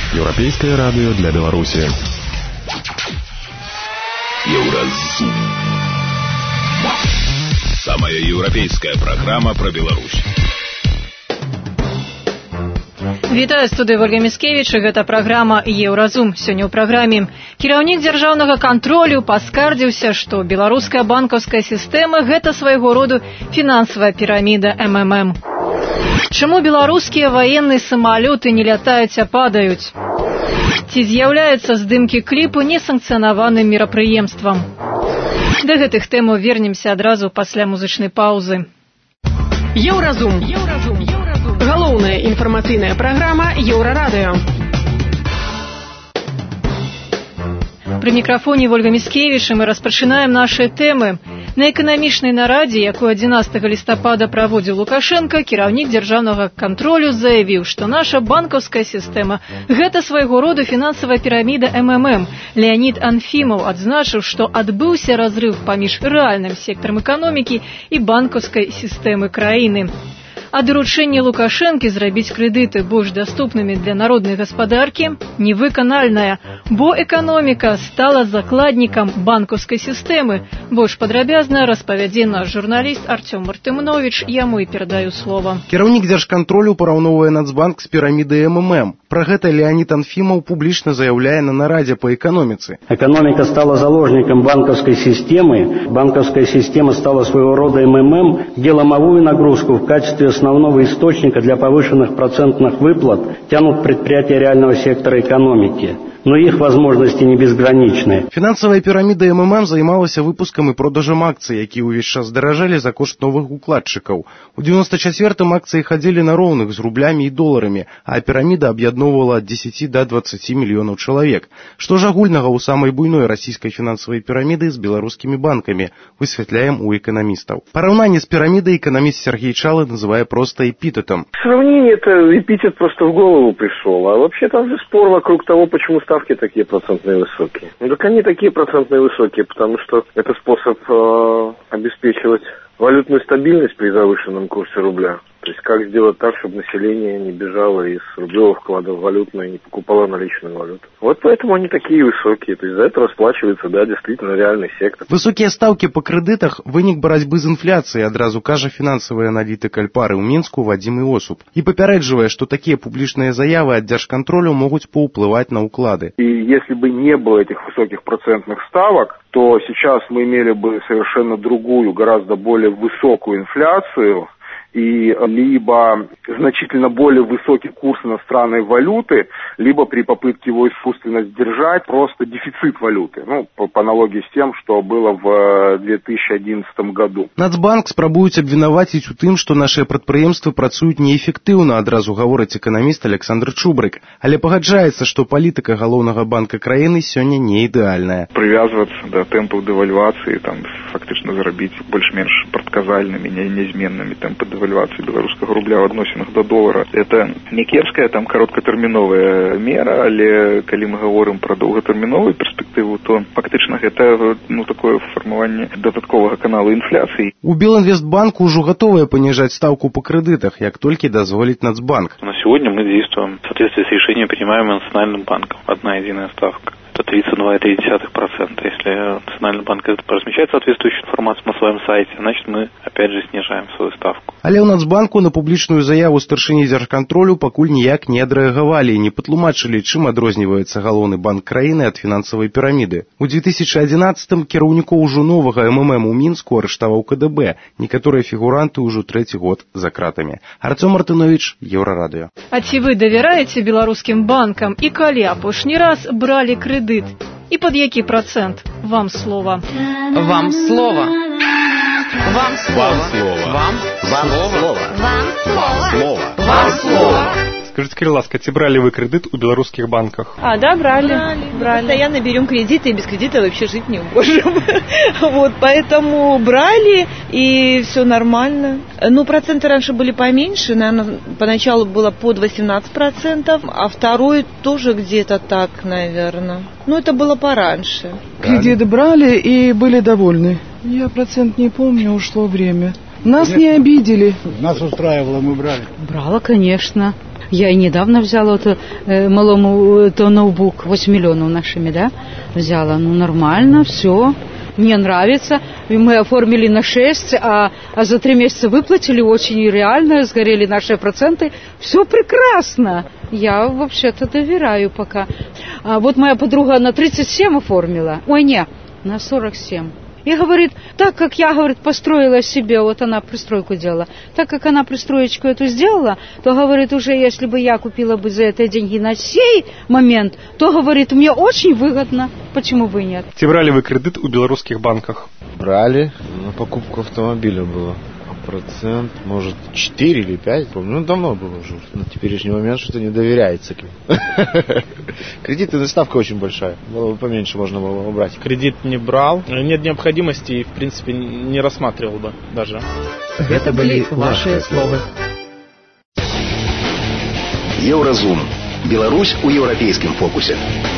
Еўрапейскае радыё для Беларусі. Еўразум. Самая еўрапейская праграма пра Беларусь. Вітаю, студыя Ольга Міскевіч, гэта праграма «Еўразум». Сёння ў праграме кіраўнік дзяржаўнага кантролю паскардзіўся, што беларуская банкаўская сістэма – гэта свайго роду фінансавая піраміда МММ. Чаму беларускія ваенныя самалёты не лятаюць, а падаюць? Ці з'яўляюцца здымкі кліпу несанкцыянаваным мерапрыемствам? Да гэтых тэмаў вернемся адразу пасля музычнай паўзы. Еўразум. Галоўная інфармацыйная праграма Еўрарадыё. Пры мікрафоне Ольга Міскевіч, мы распачынаем нашы тэмы. На эканамічнай нарадзе, якую 11 лістапада праводзіў Лукашенко, кіраўнік дзяржаўнага кантролю заявіў, што наша банкаўская сістэма – гэта свайго роду фінансавая піраміда МММ. Леонід Анфімаў адзначыў, што адбыўся разрыв паміж рэальным сектарам эканомікі і банкаўскай сістэмы краіны. А даручэнне Лукашэнкі зрабіць крэдыты больш даступнымі для народнай гаспадаркі невыканальнае, бо эканоміка стала закладнікам банкаўскай сістэмы. Больш падрабязна распавядзе наш журналіст Артём Мартымновіч, яму і перадаю слова. Кіраўнік дзяржкантролю параўноўвае Нацбанк з пірамідай МММ. Пра гэта Леонід Анфімаў публічна заяўляе на нарадзе па эканоміцы. Экономика стала заложником банковской системы. Банковская система стала своего рода МММ, где ломовую нагрузку в качестве основного источника для повышенных процентных выплат тянут предприятия реального сектора экономики. Но их возможности не безграничны. Фінансавая піраміда МММ займалася выпускам і продажам акцый, якія ўвесь час даражалі за кошт новых укладчыкаў. У 94-м акцыі хадзілі на роўных з рублямі і доларамі, а піраміда аб'ядноўвала ад 10 да 20 мільёнаў чалавек. Што ж агульнага ў самай буйной расійскай фінансавай піраміды з беларускімі банкамі, высвятляем у эканамістаў. Параўнанне з пірамідай эканаміст Сергей Чалы называе просто эпитетом. Сравнение это эпитет просто в голову пришел, а вообще там же спор вокруг того, почему ставки такие процентные высокие. Ну так они такие процентные высокие, потому что это способ обеспечивать валютную стабильность при завышенном курсе рубля. То есть как сделать так, чтобы население не бежало из рублевых вкладов в валютную и не покупало наличную валюту. Вот поэтому они такие высокие. То есть за это расплачивается, да, действительно реальный сектор. Высокія стаўкі па крэдытах – вынік барацьбы з інфляцыяй, адразу кажа фінансавы аналітык Альпары ў Мінску Вадзім Іосуп. І папярэджвае, што такія публічныя заявы ад дзяржкантролю могуць паўплываць на ўклады. И если бы не было этих высоких процентных ставок, то сейчас мы имели бы совершенно другую, гораздо более высокую инфляцию, и либо значительно более высокий курс иностранной валюты, либо при попытке его искусственно сдержать просто дефицит валюты. Ну, по аналогии с тем, что было в 2011 году. Нацбанк спрабуюць абвінаваціць у тым, што нашыя прадпрыемствы працуюць неэфектыўна, адразу гаворыць эканаміст Александр Чубрык. Але пагаджаецца, што палітыка галоўнага банка краіны сёння не ідэальная. Прывязвацца да тэмпаў дэвальвацыі, там фактычна зарабіць больш-менш прадказальнымі, нязменнымі тэмпы дэвальвацыі беларускага рубля ў адносінах да долара. Это не кепская, там кароткатэрміновая мера, але калі мы гаворым пра доўгатэрміновую перспектыву, то фактычна гэта такое фармаванне дадатковага каналу інфляцыі. У Белинвестбанку ўжо гатовыя паніжаць стаўку па крэдытах, як толькі дазволіць Нацбанк. На сегодня мы действуем в соответствии с решением, принимаемым Национальным банком. Одна единая ставка. 32,3%. Если Национальный банк размещает соответствующую информацию на своем сайте, значит мы опять же снижаем свою ставку. Але ў Нацбанку на публічную заяву старшыні дзяржкантролю пакуль ніяк не адрэагавалі і не патлумачылі, чым адрозніваецца галоўны банк краіны ад фінансавай піраміды. У 2011-м кіраўнікоў ўжо новага МММ у Мінску арыштаваў КДБ. Некаторыя фігуранты ўжо трэці год за кратамі. Артём Мартымновіч, Еўрарадыё. А ці вы давяраеце беларускім банкам і калі апошні раз бралі крэдыт? І пад які працэнт? Вам слова. Вам слово. Вам слово. Вам слово. Вам слово. Скажите, калі ласка, ці брали вы кредит у белорусских банках? Да, брали. Постоянно берем кредиты, и без кредита вообще жить не можем. Вот, поэтому брали, и все нормально. Ну, проценты раньше были поменьше, наверное, поначалу было под 18%, а второй тоже где-то так, наверное. Ну, это было пораньше. Кредиты брали и были довольны. Я процент не помню, ушло время. Нас не обидели. Нас устраивало, мы брали. Брала, конечно. Я и недавно взяла малому ноутбук, 8 миллионов нашими, да, взяла. Ну, нормально, все. Мне нравится. Мы оформили на 6, а за 3 месяца выплатили очень реально, сгорели наши проценты. Все прекрасно. Я вообще-то доверяю пока. А вот моя подруга на 37 оформила. Ой, не, на 47. И говорит, так как я, говорит, построила себе, вот она пристройку делала, так как она пристроечку эту сделала, то, говорит, уже если бы я купила бы за это деньги на сей момент, то, говорит, мне очень выгодно. Почему бы и нет? Брали вы кредит у белорусских банках? Брали, на покупку автомобиля было. Процент, может, 4 или 5, помню. Ну, давно было уже. На теперешний момент что-то не доверяется. Кредитная ставка очень большая. Было бы поменьше, можно было бы брать. Кредит не брал. Нет необходимости и, в принципе, не рассматривал бы даже. Это были ваши слова. Еўразум. Беларусь у еўрапейскім фокусе.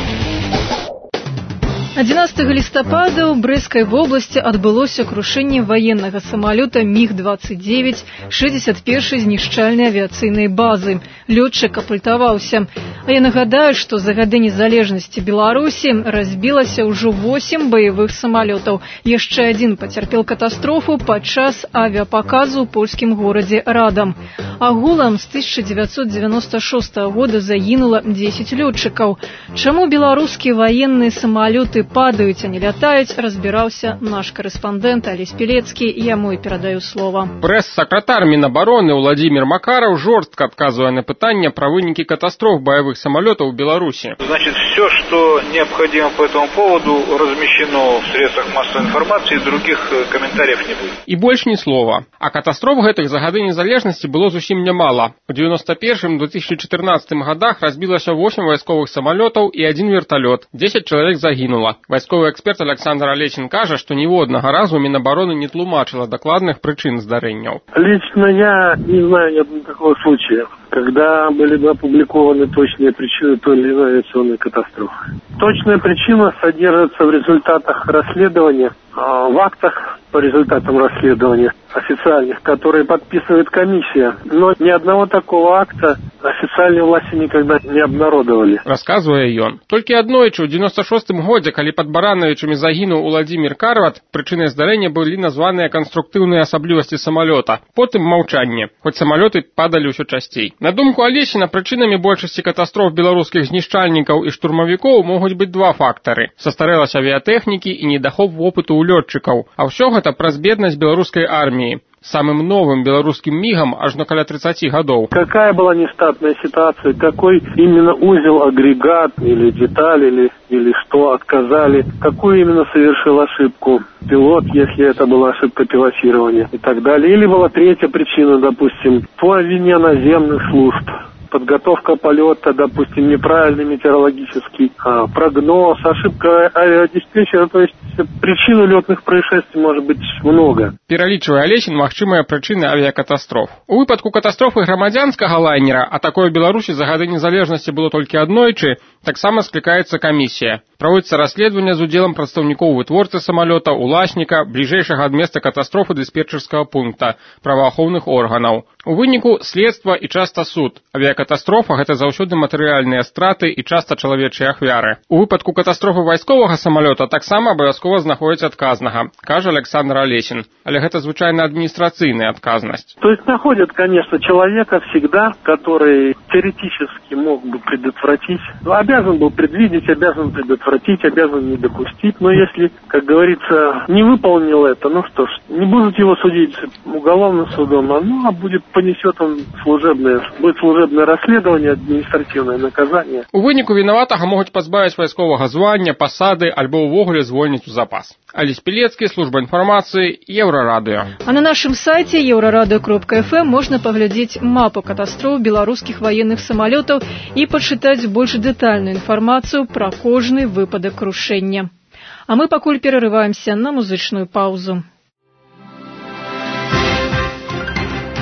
11 лістапада ў Брэсцкай вобласці адбылося крушэнне ваеннага самалёта МіГ-29 61-й знішчальнай авіяцыйнай базы. Лётчык апультаваўся. А я нагадаю, што за гады незалежнасці Беларусі разбілася ўжо 8 баявых самалётаў. Яшчэ адзін пацярпеў катастрофу падчас авіапаказу ў польскім горадзе Радам. Агулам з 1996 года загінула 10 лётчыкаў. Чаму беларускія ваенныя самалёты падаюць, а не лятаюць, разбіраўся наш корэспандэнт Алесь Пелецкі, яму і перадаю слова. Прэс-сакратар Мінабароны Владимир Макаров жорстко отказывая на пытанне про вынікі катастроф боевых самолетов в Беларуси. Значит, все, что необходимо по этому поводу, размещено в средствах массовой информации, других комментариев не будет. И больше ни слова. А катастроф гэтых за гады незалежнасці было зусім нямала. У 91-2014 годах разбілася 8 вайсковых самолетов и 1 вертолет. 10 человек загинуло. Вайсковый эксперт Александр Олечин кажа, что ніводнага разу Мінабароны не тлумачыла докладных причин здарэнняў. Лично я не знаю ни одного такого случая, когда были бы опубликованы точные причины той или иной авиационной катастрофы. Точная причина содержится в результатах расследования, в актах по результатам расследования официальных, которые подписывает комиссия. Но ни одного такого акта официальные власти никогда не обнародовали. Рассказывая ён. Толькі аднойчы ў 96-м годзе, калі пад Барановичамі загінуў Уладзімір Карват, прычынай здарэння былі названыя канструктыўныя асаблівасці самалёта. Потым маўчанне, хоць самалёты падалі ўсё часцей. На думку Алесіна, прычынамі большасці катастроф беларускіх знішчальнікаў і штурмавікоў могуць быць два фактары: састарэласць авіятэхнікі і недахоп вопыту ў лётчыкаў. А ўсё гэта праз беднасць беларускай арміі. Самым новым белорусским МИГом аж на около 30 годов. Какая была нештатная ситуация, какой именно узел, агрегат или деталь или что отказали, какую именно совершил ошибку пилот, если это была ошибка пилотирования и так далее. Или была третья причина, допустим, по вине наземных служб. Подготовка полета, допустим, неправильный метеорологический прогноз, ошибка авиадиспетчера, то есть причин летных происшествий может быть много. Пералічвае Алесін магчымыя прычыны авіякатастроф. У выпадку катастрофы грамадзянскага лайнера, а такое в Беларусі за гады незалежнасці было толькі аднойчы, таксама склікаецца камісія. Праводзіцца расследаванне з удзелам прадстаўнікоў вытворцы самалёта, уласніка, бліжэйшага ад места катастрофы дыспетчерскага пункта, праваахоўных органаў. У выніку следства і часта суд. Авіякатастрофа – гэта заўсёды матэрыяльныя страты і часта чалавечыя ахвяры. У выпадку катастрофы вайсковага самалёта таксама абавязкова знаходзяць адказнага, кажа Александр Олесін. Але гэта звычайна адміністрацыйная адказнасць. То есть находят, конечно, человека всегда, который теоретически мог бы предотвратить, обязан был предвидеть, обязан предотвратить, обязан не допустить. Но если, как говорится, не выполнил это, ну что ж, не будут его судить уголовным судом, а будет понесет он будет служебное расследование, административное наказание. У выніку вінаватага могуць пазбавіць вайсковага звання, пасады альбо ўвогуле звольніць у запас. Алесь Пелецкі, служба інфармацыі, Еўрарадыё. А на нашым сайце euraradio.fm можна паглядзець мапу катастроф беларускіх военных самолетов и почитать больш дэтальную информацию про кожны выпадак крушэння. А мы пакуль перерываемся на музычную паузу.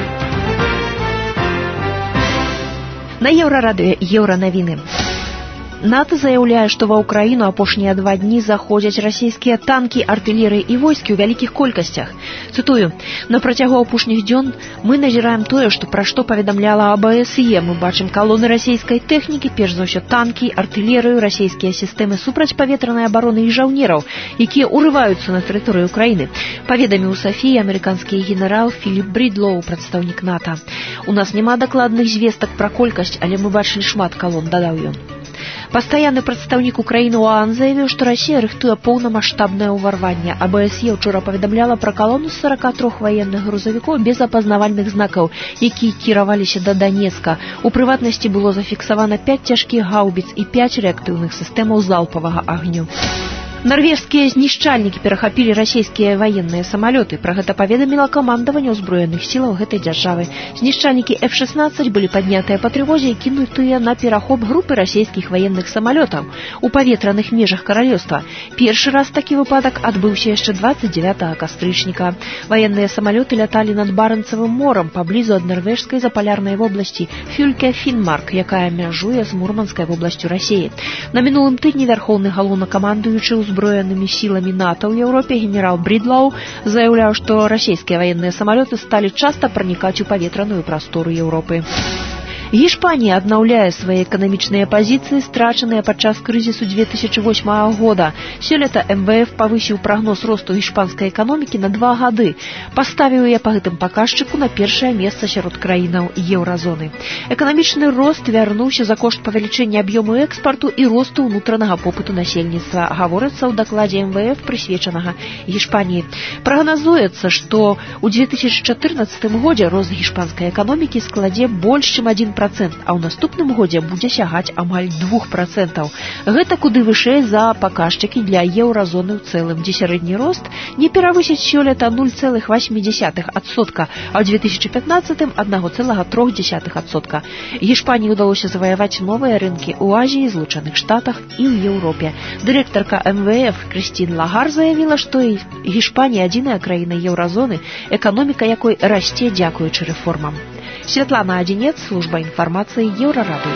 На Еўрарадыё Еўранавіны. НАТО заяўляе, што ва ўкраіну апошнія 2 дні заходзяць расійскія танкі, артылерыі і войскі ў вялікіх колькасцях. Цытую: «На працягу апошніх дзён мы назіраем тое, пра што паведамляла АБСЕ. Мы бачым калоны расійскай тэхнікі, перш за ўсё танкі, артылерыю, расійскія сістэмы супрацьпаветранай абароны і жаўнераў, якія ўрываюцца на тэрыторыю Украіны», паведаміў у Сафіі амерыканскі генерал Філіп Брідлоу, прадстаўнік НАТО. «У нас няма дакладных звестак пра колькасць, але мы бачылі шмат калон», дадаў ён. Пастаянны прадстаўнік Украіны ў ОАН заявіў, што Расія рыхтуе поўнамаштабнае ўварванне. АБСЕ ўчора паведамляла пра калону з 43 ваенных грузавікоў без апазнавальных знакаў, якія кіраваліся да Данецка. У прыватнасці было зафіксавана 5 цяжкіх гаўбіц і 5 рэактыўных сістэмаў залпавага агню. Нарвежскія знішчальнікі перахапілі расійскія ваенныя самалёты. Пра гэта паведаміла камандаванне ўзброеных сілаў гэтай дзяржавы. Знішчальнікі F-16 былі паднятыя па трывозе і кінутыя на перахоп групы расійскіх ваенных самалётаў у паветраных межах каралёўства. Першы раз такі выпадак адбыўся яшчэ 29 кастрычніка. Ваенныя самалёты ляталі над Барэнцавым морам паблізу ад нарвежскай запалярнай вобласці Фюльке-Фінмарк, якая мяжуе з Мурманскай вобласцю Расіі. На мінулым тыдні вярхоўны галоўнакамандуючы узброенымі сіламі НАТО ў Еўропе генерал Брідлоу заяўляў, што расійскія ваенныя самалёты сталі часта пранікаць у паветраную прастору Еўропы. Гішпанія аднаўляе свае эканамічныя пазіцыі, страчаныя падчас крызісу 2008 года. Сёлета МВФ павысіў прагноз росту гішпанскай эканомікі на 2 гады, паставіў яе па гэтым паказчыку на першае месца сярод краінаў еўразоны. Эканамічны рост вярнуўся за кошт павелічэння аб'ёму экспарту і росту ўнутранага попыту насельніцтва, гаворыцца ў дакладзе МВФ, прысвечанага Гішпаніі. Прагназуецца, што ў 2014 годзе рост гішпанскай эканомікі складзе больш чым 1%, а ў наступным годзе будзе сягаць амаль 2%. Гэта куды вышэй за паказчыкі для еўразоны ў цэлым, дзе сярэдні рост не перавысіць сёлета 0,8%, а ў 2015 1,3%. Гішпаніі ўдалося заваяваць новыя рынкі ў Азіі, Злучаных Штатах і ў Еўропе. Дырэктарка МВФ Крыстін Лагар заявіла, што Гішпанія адзіная краіна еўразоны, эканоміка якой расце дзякуючы рэформам. Святлана Адзінец, служба інфармацыі Еўрарадыё.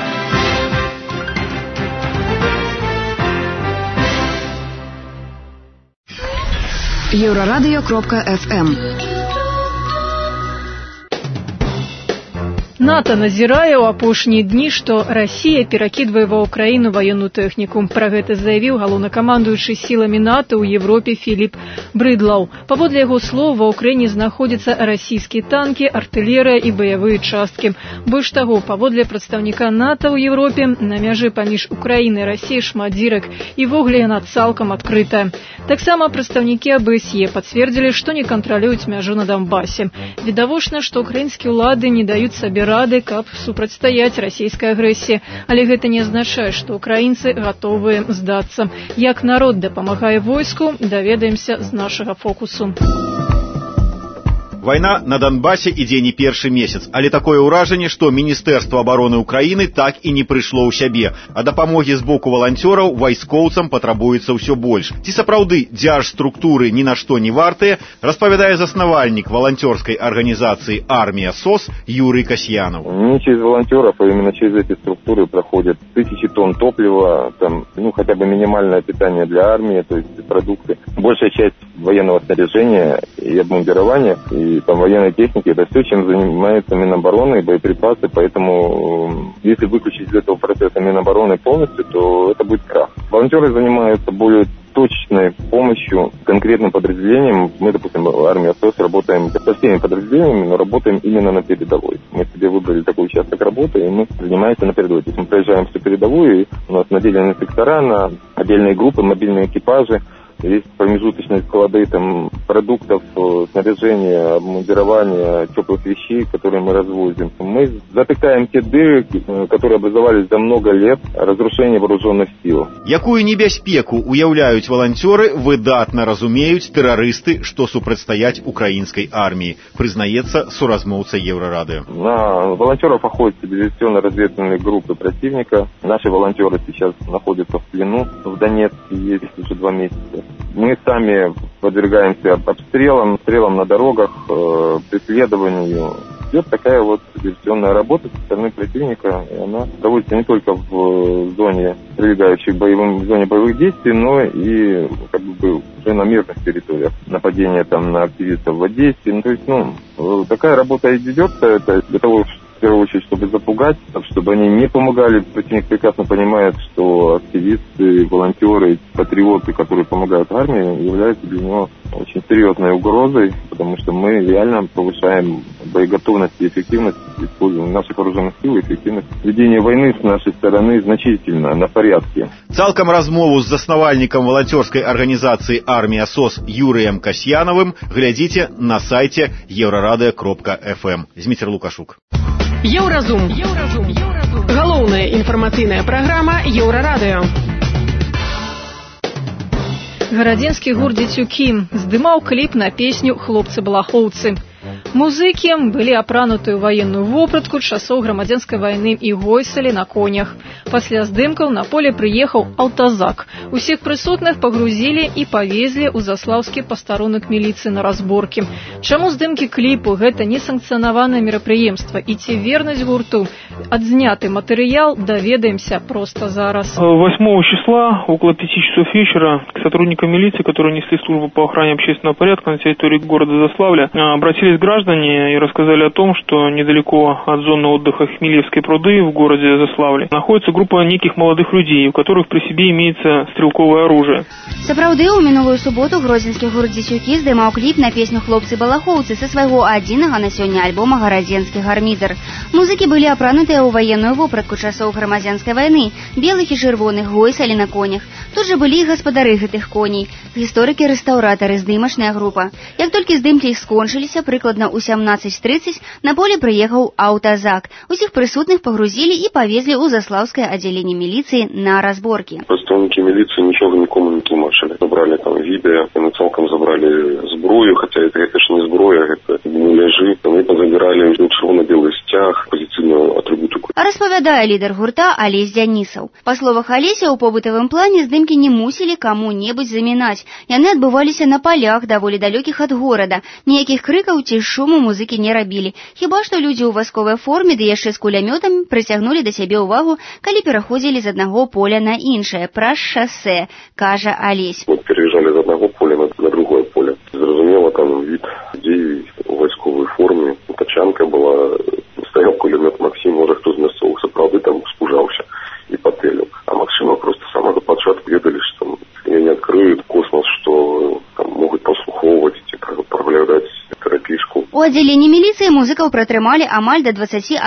Еўрарадыё.фм. НАТО назірае ў апошнія дні, што Расія перакідвае ва ўкраіну ваенную тэхніку. Пра гэта заявіў галоўнакамандуючы сіламі НАТО ў Еўропе Філіп Брыдлоу. Паводле яго слоў, ва ўкраіне знаходзяцца расійскія танкі, артылерыя і баявыя часткі. Больш таго, паводле прадстаўніка НАТО ў Еўропе, на мяжы паміж Украінай і Расіяй шмат дзірак і ввогуле яна цалкам адкрытая. Таксама прадстаўнікі АБСЕ пацвердзілі, што не кантралююць мяжу на Донбасе. Відавочна, што украінскія ўлады не даюць сабе рады, каб супрацьстаяць расійскай агрэсіі, але гэта не азначае, што украінцы гатовыя здацца. Як народ дапамагае войску, даведаемся з нашага фокусу. Вайна на Донбасе ідзе не першы месяц, але такое ўражанне, што Міністэрства абароны Украіны так і не прыйшло ў сябе, а дапамогі з боку валанцёраў вайскоўцам патрабуецца ўсё больш. Ці сапраўды дзяржструктуры ні на што не вартыя, распавядае заснавальнік валанцёрскай арганізацыі «Армія СОС» Юрий Касьянов. Не через волонтеров, а именно через эти структуры проходят тысячи тонн топлива, там, хотя бы минимальное питание для армии, то есть продукты. Большая часть военного снаряжения и обмундирования, и там военной техники, это все, чем занимается Минобороны и боеприпасы, поэтому если выключить из этого процесса Минобороны полностью, то это будет крах. Волонтеры занимаются более точечной помощью конкретным подразделениям. Мы, допустим, армия СОС, работаем со всеми подразделениями, но работаем именно на передовой. Мы себе выбрали такой участок работы, и мы занимаемся на передовой. То есть мы проезжаем всю передовую, и у нас наделены сектора на отдельные группы, мобильные экипажи. Есть промежуточные склады там, продуктов, снаряжения, обмундирования, теплых вещей, которые мы развозим. Мы затыкаем те дыры, которые образовались за много лет разрушения вооруженных сил. Якую небяспеку уяўляюць валанцёры, выдатна разумеюць тэрарысты, што супрацьстаяць украінскай арміі, прызнаецца суразмоўца Еўрарадыё. На волонтеров охотятся диверсионно-разведывательные группы противника. Наши волонтеры сейчас находятся в плену в Донецке, есть уже 2 месяца. Мы сами подвергаемся обстрелам на дорогах, преследованию. идет такая вот диверсионная работа со стороны противника, и она проводится не только в зоне, прилегающей к зоне боевых действий, но и как бы уже на мирных территориях. Нападение там на активистов в Одессе. Ну, то есть, такая работа ведется, это для того, в первую очередь, чтобы запугать, чтобы они не помогали. Противник прекрасно понимает, что активисты, волонтеры, патриоты, которые помогают армии, являются для него очень серьезной угрозой, потому что мы реально повышаем боеготовность и эффективность использования наших вооруженных сил, эффективность ведения войны с нашей стороны значительно, на порядке. Цалкам размову з заснавальнікам валанцёрскай арганізацыі «Армія СОС» Юрыем Касьяновым глядзіце на сайце еўрарадыё.фм. Зміцер Лукашук. Еўразум. Галоўная інфармацыйная праграма Еўрарадыё. Гарадзенскі гурт «Дзецюкі» здымаў кліп на песню «Хлопцы-балахоўцы». Музыкі былі апрануты ў ваенную вопратку часоў грамадзянскай вайны і гойсалі на конях. Пасля здымкаў на поле прыехаў аўтазак. Усіх прысутных пагрузілі і павезлі ў заслаўскі пастарунак міліцыі на разборкі. Чаму здымкі кліпу гэта несанкцыянаванае мерапрыемства і ці вернасць гурту? Адзняты матэрыял даведаемся проста зараз. 8 числа, около 5 часов вечера, к сотрудникам милиции, которые несли службу по охране общественного порядка на территории города Заславля, обратились граждане и рассказали о том, что недалеко от зоны отдыха Хмелевской пруды в городе Заславле находится группа неких молодых людей, у которых при себе имеется стрелковое оружие. Сапраўды, у мінулую суботу гродзенскі гурт «Дзецюкі» здымаў кліп на песню «Хлопцы-балахоўцы» са свайго адзінага на сёння альбома «Гарадзенскі гармідар». Музыкі былі апранутыя ў ваенную вопратку часоў грамадзянскай вайны, белых і чырвоных, гойсалі на конях. Тут жа былі гаспадары гэтых коней, гісторыкі-рэстаўратары, здымачная група. Як толькі здымкі скончыліся, прыкладна ў 17:30 на поле прыехаў аўтазак. Усіх прысутных пагрузілі і павезлі ў заслаўскае аддзяленне міліцыі на разборкі. Прадстаўнікі міліцыі нічога нікому не тлумачылі. Забралі там відэа, яны цалкам забралі зброю, хаця гэта ж не зброя, гэта муляжы. Яны пазабіралі чырвона-белы сцяг, пазіцыйную атрыбутыку. Распавядае лідар гурта Алесь Дзянісаў. Па словах Алеся, у побытавым плане здымкі не мусілі каму-небудзь замінаць. Яны адбываліся на палях, даволі далёкіх ад горада. Ніякіх крыкаў ці шуму музыкі не рабілі. Хіба што людзі ў вайсковай форме, ды яшчэ з кулямётам, прыцягнулі да сябе ўвагу, калі пераходзілі з аднаго поля на іншае, праз шасэ, кажа Алесь. Мы переезжали з аднаго поля на другое поле. Зразумела, там від людзей у вайсковай форме, тачанка была, стаяў кулямёт Максим, можа хто з мясцовых сапраўды там спужаўся і патэліў. А Максима просто з самага пачатку ведалі, што там не адкрыюць космос, што там могуць паслухоўваць ці праглядаць тэрапішку. У аддзяленні міліцыі музыкаў пратрымалі амаль да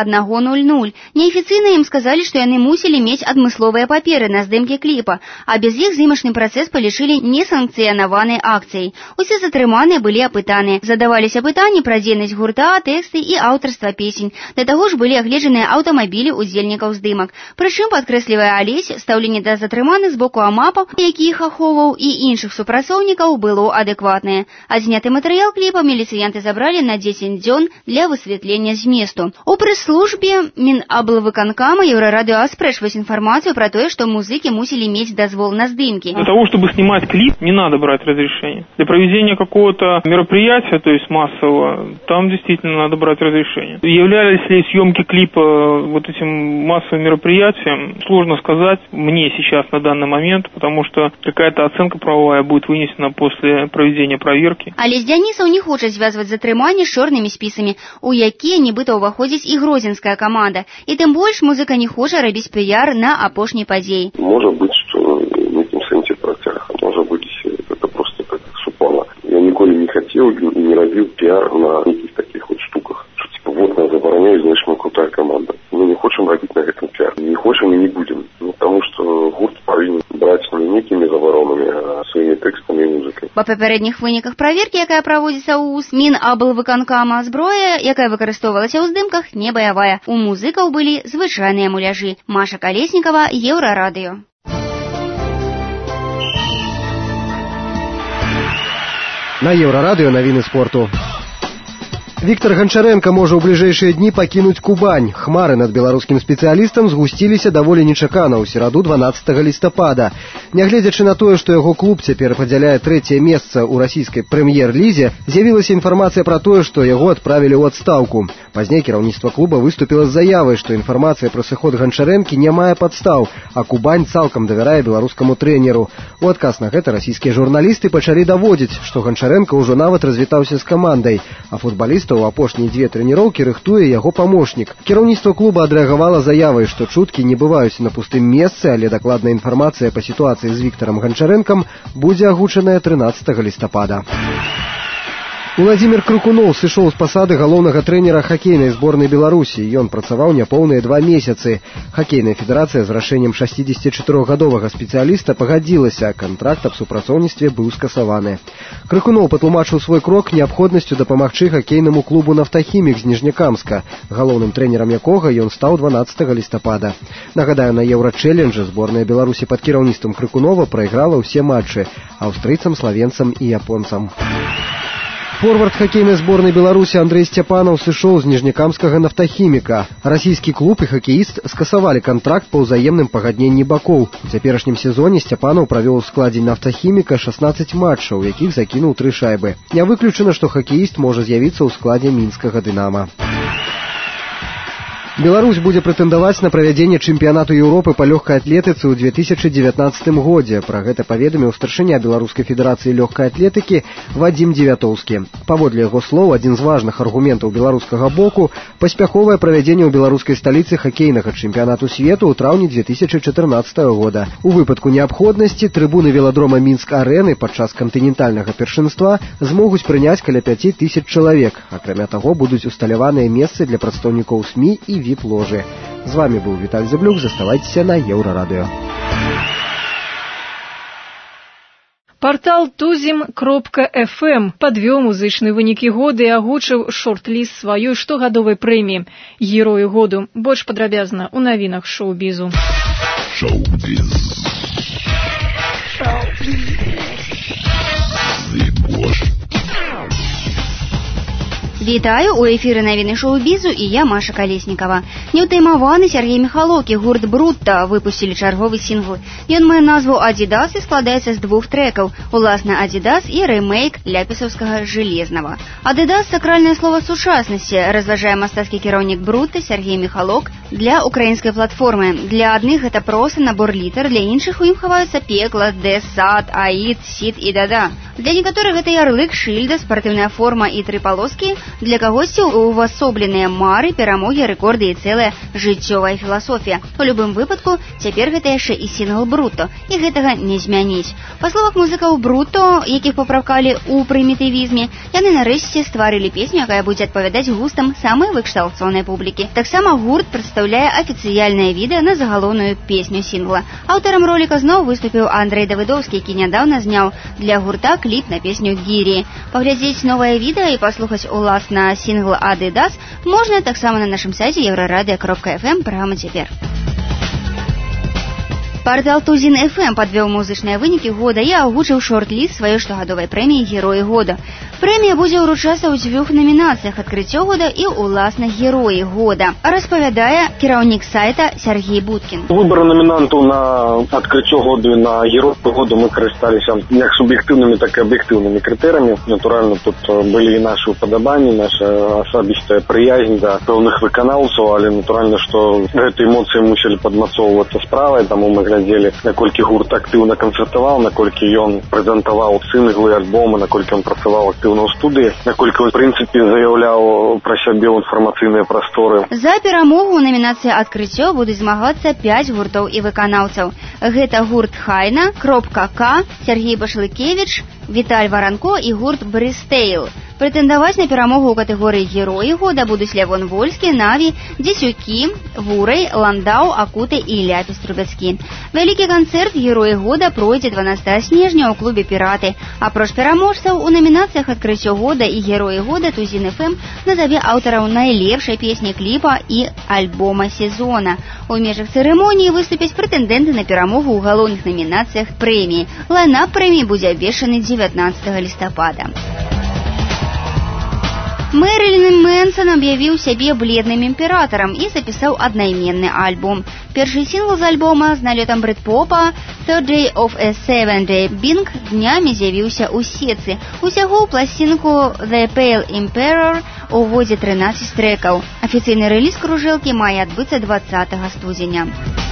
21:00. Неафіцыйна ім сказалі, што яны мусілі мець адмысловыя паперы на здымкі кліпа, а без іх здымачны працэс палічылі несанкцыянаванай акцыяй. Усе затрыманыя былі апытаныя. Задаваліся пытанні пра дзейнасць гурта, тэксты і аўтарства песень. Да таго ж былі агледжаныя аўтамабілі удзельнікаў здымак. Прычым, падкрэслівае Алесь, стаўленне да затрыманых з боку амапаў, які іх ахоўваў, і іншых супрацоўнікаў было адэкватнае. Адзняты матэрыял кліпа міліцыянты забралі на 10 дзён для высвятлення зместу. У прэс-службе Мінаблвыканкама Еўрарадыё аспрэчваюць інфармацыю пра тое, што музыкі мусілі мець дазвол на здымкі. Для того, чтобы снимать клип, не надо брать разрешение. Для проведения какого-то мероприятия, то есть массового, там действительно надо брать разрешение. Являлись ли съемки клипа вот этим массовым мероприятием, сложно сказать мне сейчас на данный момент, потому что какая-то оценка правовая будет вынесена после проведения проверки. Алесь Дзянісаў не хоча звязваць затрыманне з чорнымі спісамі, у якія нібыта ўваходзіць і гродзенская каманда. І тым больш музыка не хоча рабіць піяр на апошняй падзеі. Можа быць, што в некім сэнсе працяг, а можа быць, это просто так супала. Я ніколі не хацеў і не рабіў піар на нейкіх такіх вот штуках. Что типа вот нас забараняюць, значит мы крутая команда. Мы не хочам рабіць на гэтым піар. Не хочам і не будем. Потому что гурт павінен браць не некімі забаронамі, а сваімі тэкстамі і музыкай. Па папярэдніх выніках праверкі, якая праводзіцца ў Мінаблвыканкама, зброя, якая выкарыстоўвалася ў здымках, не баявая. У музыкаў былі звычайныя муляжы. Маша Калеснікава, Еўрарадыё. На Еўрарадыё навіны спорту. Виктор Гончаренко можа ў бліжэйшыя дні пакінуць Кубань. Хмары над беларускім спецыялістам згусціліся даволі нечакана ў сераду 12 лістапада. Нягледзячы на тое, што яго клуб цяпер падзяляе 3-е месца ў расійскай прэм'ер-лізе, з'явілася інфармацыя пра тое, што яго адправілі ў адстаўку. Пазней кіраўніцтва клуба выступіла з заявай, што інфармацыя пра сыход Гончарэнкі не мае падстаў, а Кубань цалкам давярае беларускаму трэнеру. У адказ на гэта расійскія журналісты пачалі даводзіць, што Гончаренко ўжо нават развітаўся з камандай, а футбаліста ў апошнія 2 трэніроўкі рыхтуе яго памочнік. Кіраўніцтва клуба адрэагавала заявай, што чуткі не бываюць на пустым месцы, але дакладная інфармацыя па сітуацыі з Віктарам Гончарэнкам будзе агучаная 13 лістапада. Владзімир Крыкунов сышоў з пасады галоўнага трэнера хакейнай зборнай Беларусі. Ён працаваў няпоўныя 2 месяцы. Хакейная федэрацыя з рашэннем 64-гадовага спецыяліста пагадзілася, кантракт аб супрацоўніцтве быў скасаваны. Крыкунов патлумачыў свой крок неабходнасцю дапамагчы хакейнаму клубу «Нафтахімік» з Ніжнякамска, галоўным трэнерам якога ён стаў 12 лістапада. Нагадаю, на Еўра-чэлленджы зборная Беларусі пад кіраўніцтвам Крыкунова прайграла ўсе матчы аўстрыйцам, славенцам і японцам. Форвард хоккейной зборной Беларуси Андрей Степанов сышоў з ніжнякамскага «Нафтахіміка». Расійскі клуб і хоккеіст скасавалі кантракт па ўзаемным пагадненні бакоў. У цяперашнім сезоне Степанов правёў у складзе «Нафтахіміка» 16 матчаў, якіх закінуў 3 шайбы. Не выключана, што хоккеіст можа з'явіцца ў складзе мінскага «Дынама». Беларусь будзе прэтэндаваць на правядзенне чэмпіянату Еўропы па лёгкай атлетыцы ў 2019 годзе. Пра гэта паведаміў старшыня Беларускай федэрацыі лёгкай атлетыкі Вадзім Дзевятоўскі. Паводле яго слоў, адзін з важных аргументаў беларускага боку – паспяховае правядзенне ў беларускай сталіцы хакейнага чэмпіянату свету ў траўні 2014 года. У выпадку неабходнасці трыбуны веладрома Мінск-арэны падчас кантынентальнага першынства змогуць прыняць каля 5000 чалавек. Акрамя таго, будуць усталяваныя месцы для прадстаўнікоў СМІ і віп-ложы. З вами быў Віталь Зэблюк. Заставайцеся на Еўрарадыё. Партал tuzim.fm падвёў музычныя вынікі года і агучыў шорт-ліст сваёй штогадовай прэміі «Герою году». Больш падрабязна ў навінах шоу-бізу. Шоу-біз. Вітаю, у эфіры навіны шоу-бізу і я, Маша Калеснікава. Неўтаймаваны Сергей Міхалок і гурт «Брутта» выпусцілі чарговы сінгл. Ён мае назву «Адидас» і складаецца з 2 трэкаў. Уласна «Адидас» і рэмейк ляпісаўскага «Железнага». «Адидас» – сакральнае слова сучаснасці, разважае мастацкі кіраўнік «Брутта» Сергей Міхалок для украінскай платформы. Для адных гэта проста набор літар, для іншых у ім хаваюцца пекла, дэс, сад, аід, сід і дада. Для некаторых гэта ярлык, шыльда, спартыўная форма і 3 палоскі. Для кагосьці увасобленыя мары, перамогі, рэкорды і цэлая жыццёвая філасофія. У любым выпадку, цяпер гэта яшчэ і сінгл «Брутто», і гэтага не змяніць. Па словах музыкаў «Брутто», якіх папраўкалі ў прымітывізме, яны нарэшце стварылі песню, якая будзе адпавядаць густам самай выкшталцонай публікі. Таксама гурт прадстаўляе афіцыяльнае відэа на загалоўную песню сінгла. Аўтарам роліка зноў выступіў Андрэй Давыдоўскі, які нядаўна зняў для гурта кліп на песню «Гірі». Паглядзець новае відэа і паслухаць уласна сінгл «Адидас» можна таксама на нашым сайце Еврорадио.fm, праграма «Цяпер». Партал tuzim.fm падвёў музычныя вынікі года і агучыў шорт-ліст сваёй штогадовай прэміі «Героі года». Прэмія будзе ўручацца ў 2 номінацыях «Адкрыццё года» і уласна «Героі года», распавядае кіраўнік сайта Сергей Будкін. Выбор номінантаў на «Адкрыццё года» і на «Героі года» мы карысталіся як суб'ектыўнымі, так і аб'ектыўнымі крытэрыямі. Натуральна, тут былі і нашы ўпадабанні, наша асабістая прыязнь да пэўных выканаўцаў, але натуральна, што гэтыя эмоцыі мусілі падмацоўвацца справай, таму мы глядзелі, наколькі гурт актыўна канцэртаваў, наколькі ён прэзентаваў сінглы, альбомы, наколькі ён працаваў актыўна ў студыі, наколькі ён, в прынцыпе, заяўляў пра сябе ў інфармацыйныя прасторы. За перамогу ў намінацыі «Адкрыццё» будуць змагацца 5 гуртоў і выканаўцаў. Гэта гурт «Хайна», «Кропка-К», Сергей Башлыкевіч, Віталь Варанко і гурт «Брыстейл». Прэтэндаваць на перамогу ў катэгорыі «Героі года» будуць Лявон Вольскі, Наві, Дзесюкі, Вурай, Ландау, Акуты і Ляпіс Трубецкі. Вялікі канцэрт «Героі года» пройдзе 12 снежня ў клубе «Піраты». Апроч пераможцаў у намінацыях «Адкрыццё года» і «Героі года» tuzim.fm назаве аўтараў найлепшай песні, кліпа і альбома сезона. У межах цырымоніі выступяць прэтэндэнты на перамогу ў галоўных намінацыях прэміі. Лайнап прэміі будзе абвешчаны 19 лістапада. Мэрилін Мэнсон аб'явіў сябе бледным імператарам і запісаў аднайменны альбом. Першы сінгл з альбома з налётам брыт-попа «Third Day of a Seven-Day Bing» днямі з'явіўся ў сетцы. Усяго ў пласцінку «The Pale Emperor» уводзе 13 трэкаў. Афіцыйны рэліз кружэлкі мае адбыцца 20 студзеня.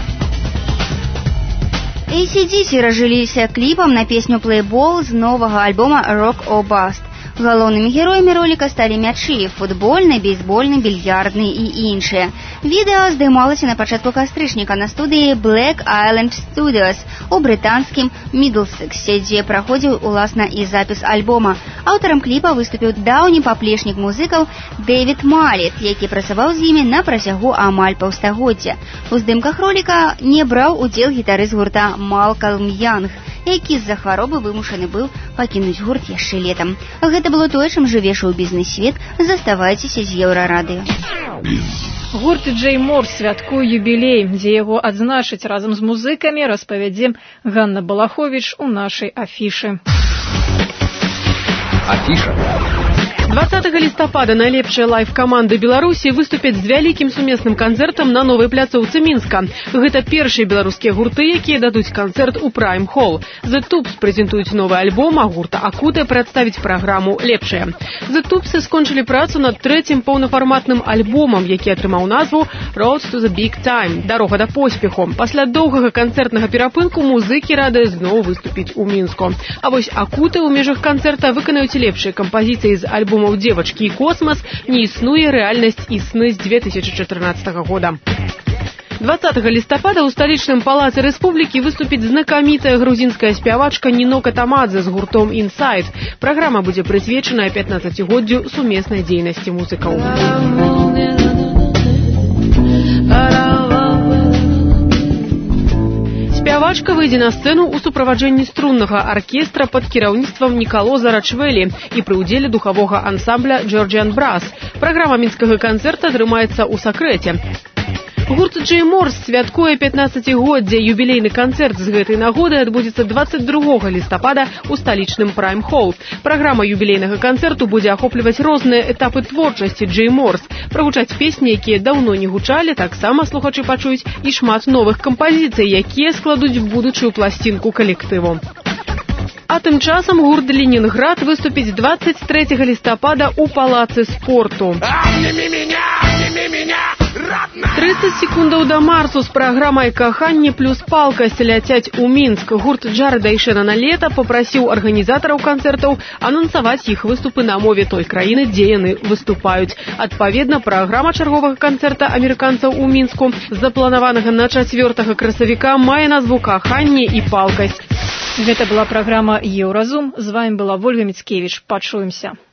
AC/DC разжыліся кліпам на песню «Playball» з новага альбома «Rock or Bust». Галоўнымі героямі роліка сталі мячы, футбольны, бейсбольны, більярдны і іншыя. Відэа здымалася на пачатку кастрычніка на студыі Black Island Studios у брытанскім Мідлсексе, дзе праходзіў уласна і запіс альбома. Аўтарам кліпа выступіў даўні паплечнік музыкаў Дэвід Малет, які працаваў з імі на працягу амаль паўстагоддзя. У здымках роліка не браў удзел гітарыст гурта Малкалм Янг, які з-за хваробы вымушаны быў пакінуць гурт яшчэ летам. Гэта было тое, чым жыве шоу-бізнес-свет. Заставайцеся з Еўрарадыё. Гурт Джей Морс святкуе юбілей, дзе яго адзначыць разам з музыкамі, распавядзе Ганна Балаховіч у нашай афішы. Афіша. 20 лістапада найлепшыя лайв-каманды Беларусі выступяць з вялікім сумесным канцэртам на новай пляцоўцы Мінска. Гэта першыя беларускія гурты, якія дадуць канцэрт у Prime Hall. The Tubes прэзентуюць новы альбом, а гурта Акута прадставіць праграму «Лепшыя». The Tubes скончылі працу над трэцім паўнафарматным альбомам, які атрымаў назву «Road to the Big Time» – «Дарога да поспеху». Пасля доўгага канцэртнага перапынку музыкі радыя зноў выступіць у Мінску. А вось Акута ў межах канцэрта выканаюць лепшыя кампазіцыі з альбомаў «Девочки» и «Космос», «Не існуе рэальнасць» і «Сны» з 2014 года. 20 лістапада ў сталічным палацы рэспублікі выступіць знакамітая грузінская спявачка Нино Катамадзе з гуртом «Inside». Праграма будзе прысвечаная 15-годдзю сумеснай дзейнасці музыкаў. Спявачка выйдзе на сцэну ў суправаджэнні струннага аркестра пад кіраўніцтвам Нікалоза Рачвелі і пры ўдзеле духавога ансамбля «Georgian Brass». Праграма мінскага канцэрта трымаецца ў сакрэце. Гурт Джей Морс святкуе 15-годдзе. Юбілейны канцэрт з гэтай нагоды адбудзецца 22 лістапада ў сталічным Prime Hall. Праграма юбілейнага канцэрту будзе ахопліваць розныя этапы творчасці Джей Морс. Прагучаць песні, якія даўно не гучалі, таксама слухачы пачуюць і шмат новых кампазіцый, якія складуць будучую пласцінку калектыву. А тым часам гурт «Ленінград» выступіць 23 лістапада ў палацы спорту. 30 секундаў да марсу з праграмай «Каханне плюс палкасць» ляцяць у Мінск. Гурт Джарэда і Шэнана Лета папрасіў арганізатараў канцэртаў анансаваць іх выступы на мове той краіны, дзе яны выступаюць. Адпаведна, праграма чарговага канцэрта амерыканцаў у Мінску, запланаванага на 4 красавіка, мае назву «Каханне і палкасць». Гэта была праграма «Еўразум». З вамі была Вольга Міцкевіч. Пачуемся.